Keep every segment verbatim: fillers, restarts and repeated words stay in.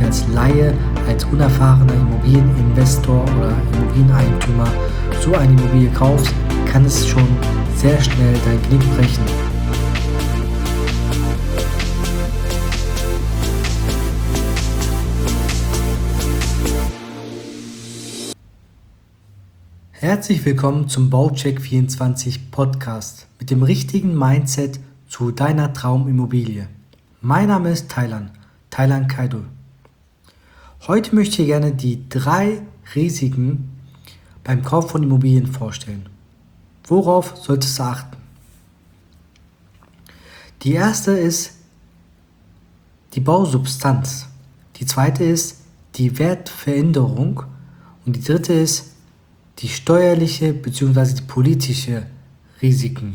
als Laie, als unerfahrener Immobilieninvestor oder Immobilieneigentümer so eine Immobilie kaufst, kann es schon sehr schnell dein Genick brechen. Herzlich willkommen zum Baucheck vierundzwanzig Podcast mit dem richtigen Mindset zu deiner Traumimmobilie. Mein Name ist Taylan, Taylan Kaidul. Heute möchte ich gerne die drei Risiken beim Kauf von Immobilien vorstellen. Worauf solltest du achten? Die erste ist die Bausubstanz. Die zweite ist die Wertveränderung und die dritte ist die steuerliche bzw. die politische Risiken.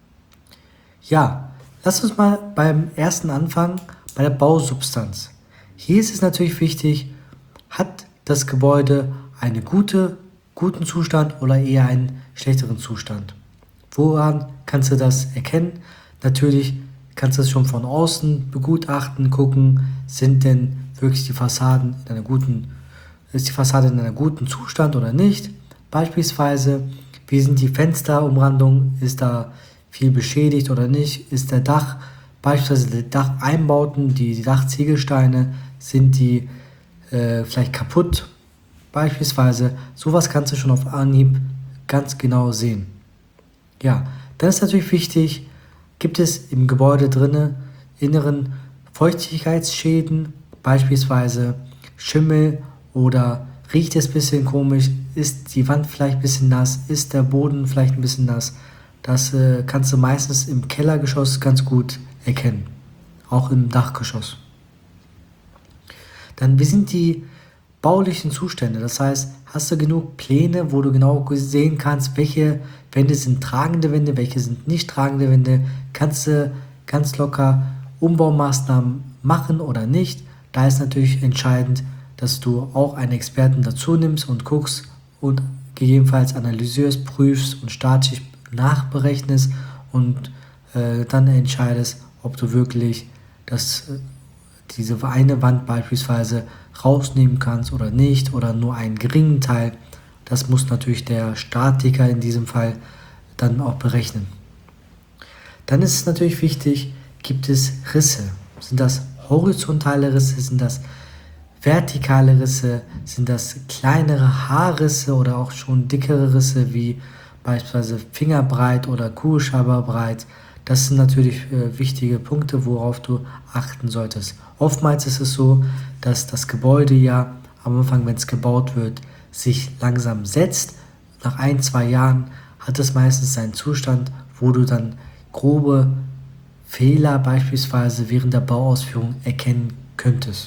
Ja, lass uns mal beim ersten anfangen, bei der Bausubstanz. Hier ist es natürlich wichtig, hat das Gebäude einen gute, guten Zustand oder eher einen schlechteren Zustand. Woran kannst du das erkennen? Natürlich kannst du es schon von außen begutachten, gucken, sind denn wirklich die Fassaden in einer guten, ist die Fassade in einem guten Zustand oder nicht? Beispielsweise, wie sind die Fensterumrandungen, ist da viel beschädigt oder nicht, ist der Dach, beispielsweise die Dacheinbauten, die, die Dachziegelsteine, sind die äh, vielleicht kaputt, beispielsweise, sowas kannst du schon auf Anhieb ganz genau sehen. Ja, dann ist natürlich wichtig, gibt es im Gebäude drinnen inneren Feuchtigkeitsschäden, beispielsweise Schimmel oder riecht es ein bisschen komisch, ist die Wand vielleicht ein bisschen nass, ist der Boden vielleicht ein bisschen nass. Das äh, kannst du meistens im Kellergeschoss ganz gut erkennen, auch im Dachgeschoss. Dann, wie sind die baulichen Zustände? Das heißt, hast du genug Pläne, wo du genau sehen kannst, welche Wände sind tragende Wände, welche sind nicht tragende Wände, kannst du ganz locker Umbaumaßnahmen machen oder nicht. Da ist natürlich entscheidend, dass du auch einen Experten dazu nimmst und guckst und gegebenenfalls analysierst, prüfst und statisch nachberechnest und äh, dann entscheidest, ob du wirklich das, äh, diese eine Wand beispielsweise rausnehmen kannst oder nicht oder nur einen geringen Teil. Das muss natürlich der Statiker in diesem Fall dann auch berechnen. Dann ist es natürlich wichtig, gibt es Risse? Sind das horizontale Risse? Sind das vertikale Risse, sind das kleinere Haarrisse oder auch schon dickere Risse wie beispielsweise Fingerbreit oder Kugelschreiberbreit. Das sind natürlich äh, wichtige Punkte, worauf du achten solltest. Oftmals ist es so, dass das Gebäude ja am Anfang, wenn es gebaut wird, sich langsam setzt. Nach ein, zwei Jahren hat es meistens einen Zustand, wo du dann grobe Fehler beispielsweise während der Bauausführung erkennen könntest.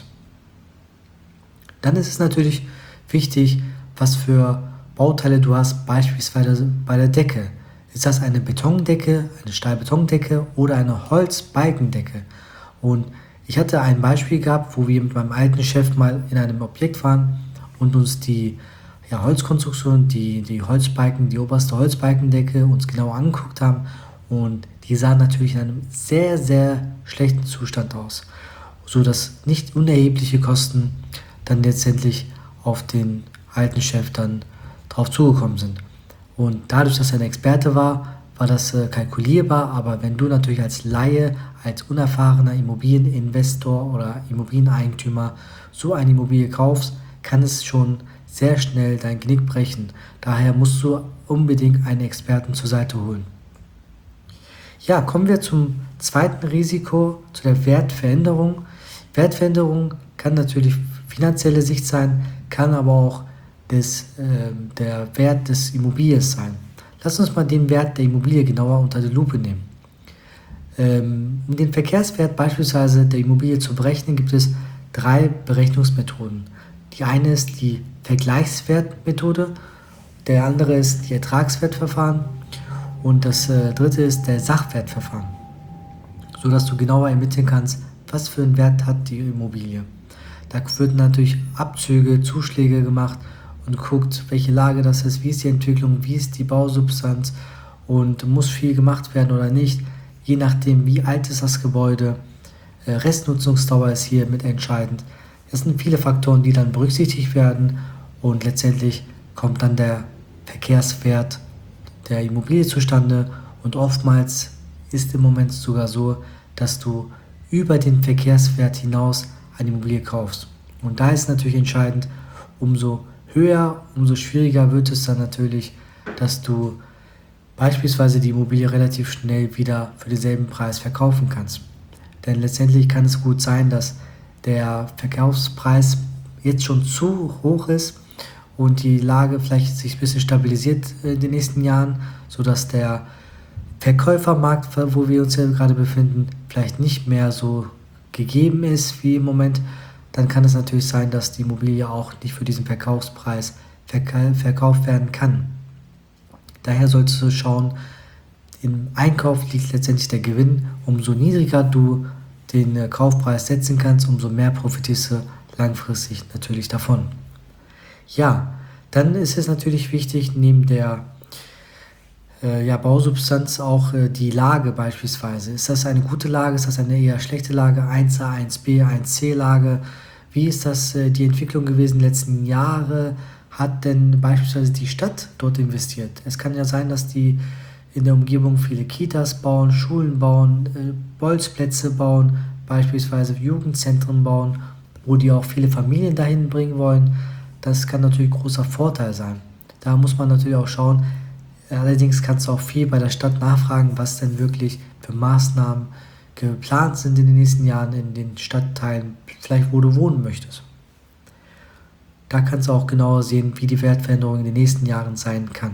Dann ist es natürlich wichtig, was für Bauteile du hast, beispielsweise bei der Decke. Ist das eine Betondecke, eine Stahlbetondecke oder eine Holzbalkendecke? Und ich hatte ein Beispiel gehabt, wo wir mit meinem alten Chef mal in einem Objekt waren und uns die ja, Holzkonstruktion, die, die Holzbalken, die oberste Holzbalkendecke uns genau angeguckt haben. Und die sah natürlich in einem sehr, sehr schlechten Zustand aus, sodass nicht unerhebliche Kosten dann letztendlich auf den alten Chef dann drauf zugekommen sind. Und dadurch, dass er ein Experte war, war das äh, kalkulierbar, aber wenn du natürlich als Laie, als unerfahrener Immobilieninvestor oder Immobilieneigentümer so eine Immobilie kaufst, kann es schon sehr schnell dein Genick brechen. Daher musst du unbedingt einen Experten zur Seite holen. Ja, kommen wir zum zweiten Risiko, zu der Wertveränderung. Wertveränderung kann natürlich finanzielle Sicht sein, kann aber auch des, äh, der Wert des Immobiliens sein. Lass uns mal den Wert der Immobilie genauer unter die Lupe nehmen. Ähm, um den Verkehrswert beispielsweise der Immobilie zu berechnen, gibt es drei Berechnungsmethoden. Die eine ist die Vergleichswertmethode, der andere ist die Ertragswertverfahren und das äh, dritte ist der Sachwertverfahren, sodass du genauer ermitteln kannst, was für einen Wert hat die Immobilie. Da wird natürlich Abzüge, Zuschläge gemacht und guckt, welche Lage das ist, wie ist die Entwicklung, wie ist die Bausubstanz und muss viel gemacht werden oder nicht, je nachdem wie alt ist das Gebäude. Restnutzungsdauer ist hier mit entscheidend. Das sind viele Faktoren, die dann berücksichtigt werden und letztendlich kommt dann der Verkehrswert der Immobilie zustande und oftmals ist im Moment sogar so, dass du über den Verkehrswert hinaus eine Immobilie kaufst. Und da ist natürlich entscheidend, umso höher, umso schwieriger wird es dann natürlich, dass du beispielsweise die Immobilie relativ schnell wieder für denselben Preis verkaufen kannst. Denn letztendlich kann es gut sein, dass der Verkaufspreis jetzt schon zu hoch ist und die Lage vielleicht sich ein bisschen stabilisiert in den nächsten Jahren, sodass der Verkäufermarkt, wo wir uns ja gerade befinden, vielleicht nicht mehr so gegeben ist wie im Moment. Dann kann es natürlich sein, dass die Immobilie auch nicht für diesen Verkaufspreis verkauft werden kann. Daher solltest du schauen, im Einkauf liegt letztendlich der Gewinn. Umso niedriger du den Kaufpreis setzen kannst, umso mehr profitierst du langfristig natürlich davon. Ja, dann ist es natürlich wichtig, neben der äh, ja, Bausubstanz auch äh, die Lage beispielsweise. Ist das eine gute Lage, ist das eine eher schlechte Lage, eins a, eins b, eins c Lage? Wie ist das äh, die Entwicklung gewesen in den letzten Jahren? Hat denn beispielsweise die Stadt dort investiert? Es kann ja sein, dass die in der Umgebung viele Kitas bauen, Schulen bauen, äh, Bolzplätze bauen, beispielsweise Jugendzentren bauen, wo die auch viele Familien dahin bringen wollen. Das kann natürlich ein großer Vorteil sein. Da muss man natürlich auch schauen. Allerdings kannst du auch viel bei der Stadt nachfragen, was denn wirklich für Maßnahmen geplant sind in den nächsten Jahren in den Stadtteilen, vielleicht wo du wohnen möchtest. Da kannst du auch genauer sehen, wie die Wertveränderung in den nächsten Jahren sein kann.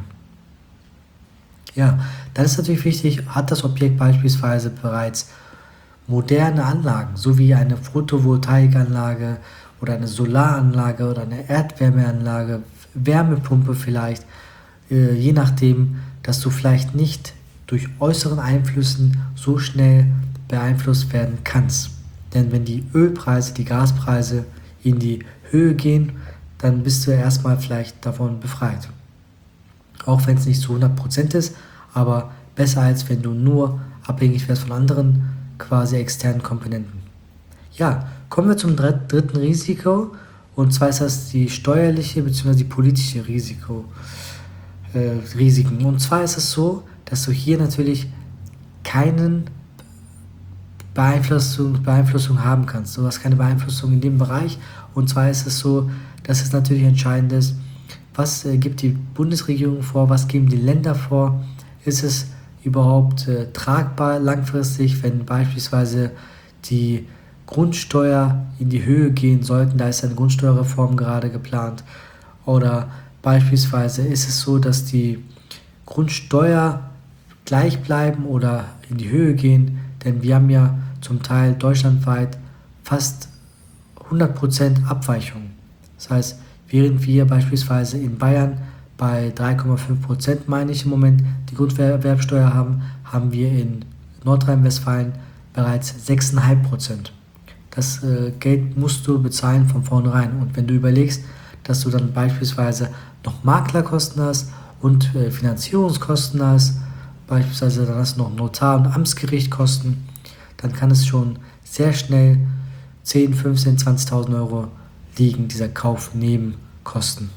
Ja, dann ist natürlich wichtig, hat das Objekt beispielsweise bereits moderne Anlagen, so wie eine Photovoltaikanlage oder eine Solaranlage oder eine Erdwärmeanlage, Wärmepumpe vielleicht, äh, je nachdem, dass du vielleicht nicht durch äußeren Einflüssen so schnell beeinflusst werden kannst. Denn wenn die Ölpreise, die Gaspreise in die Höhe gehen, dann bist du erstmal vielleicht davon befreit. Auch wenn es nicht zu hundert Prozent ist, aber besser als wenn du nur abhängig wärst von anderen quasi externen Komponenten. Ja, kommen wir zum dritten Risiko und zwar ist das die steuerliche bzw. die politische Risiko, äh, Risiken. Und zwar ist es so, dass du hier natürlich keinen Beeinflussung, Beeinflussung haben kannst. Du hast keine Beeinflussung in dem Bereich und zwar ist es so, dass es natürlich entscheidend ist, was äh, gibt die Bundesregierung vor, was geben die Länder vor, ist es überhaupt äh, tragbar langfristig, wenn beispielsweise die Grundsteuer in die Höhe gehen sollten, da ist eine Grundsteuerreform gerade geplant, oder beispielsweise ist es so, dass die Grundsteuer gleich bleiben oder in die Höhe gehen, denn wir haben ja zum Teil deutschlandweit fast hundert Prozent Abweichungen. Das heißt, während wir beispielsweise in Bayern bei drei Komma fünf Prozent, meine ich im Moment, die Grunderwerbsteuer haben, haben wir in Nordrhein-Westfalen bereits sechs Komma fünf Prozent. Das äh, Geld musst du bezahlen von vornherein. Und wenn du überlegst, dass du dann beispielsweise noch Maklerkosten hast und äh, Finanzierungskosten hast, beispielsweise dann hast du noch Notar- und Amtsgerichtkosten, dann kann es schon sehr schnell zehn, fünfzehn, zwanzigtausend Euro liegen, dieser Kaufnebenkosten.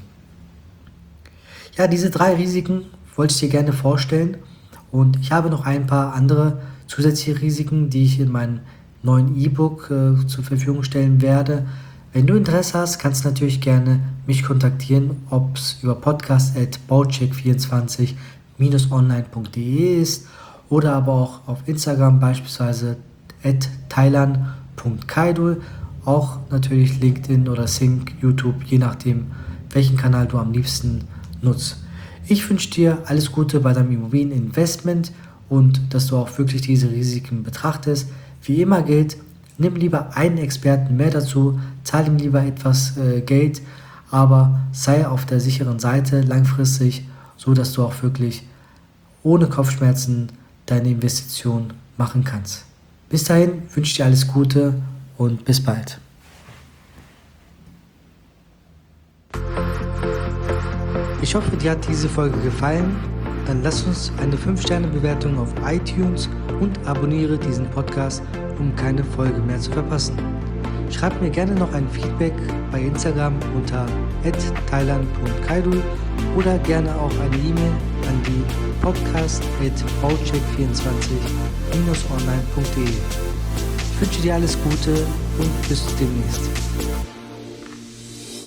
Ja, diese drei Risiken wollte ich dir gerne vorstellen und ich habe noch ein paar andere zusätzliche Risiken, die ich in meinem neuen E-Book äh, zur Verfügung stellen werde. Wenn du Interesse hast, kannst du natürlich gerne mich kontaktieren, ob es über podcast at baucheck vierundzwanzig online punkt de ist oder aber auch auf Instagram beispielsweise at thailand punkt kaidul, auch natürlich LinkedIn oder Sync, YouTube, je nachdem, welchen Kanal du am liebsten nutzt. Ich wünsche dir alles Gute bei deinem Immobilieninvestment und dass du auch wirklich diese Risiken betrachtest. Wie immer gilt, nimm lieber einen Experten mehr dazu, zahl ihm lieber etwas äh, Geld, aber sei auf der sicheren Seite langfristig, so dass du auch wirklich ohne Kopfschmerzen deine Investition machen kannst. Bis dahin wünsche ich dir alles Gute und bis bald. Ich hoffe, dir hat diese Folge gefallen. Dann lass uns eine fünf Sterne Bewertung auf iTunes und abonniere diesen Podcast, um keine Folge mehr zu verpassen. Schreibt mir gerne noch ein Feedback bei Instagram unter at thailand punkt kaidul oder gerne auch eine E-Mail an die podcast at baucheck vierundzwanzig online punkt de. Ich wünsche dir alles Gute und bis demnächst.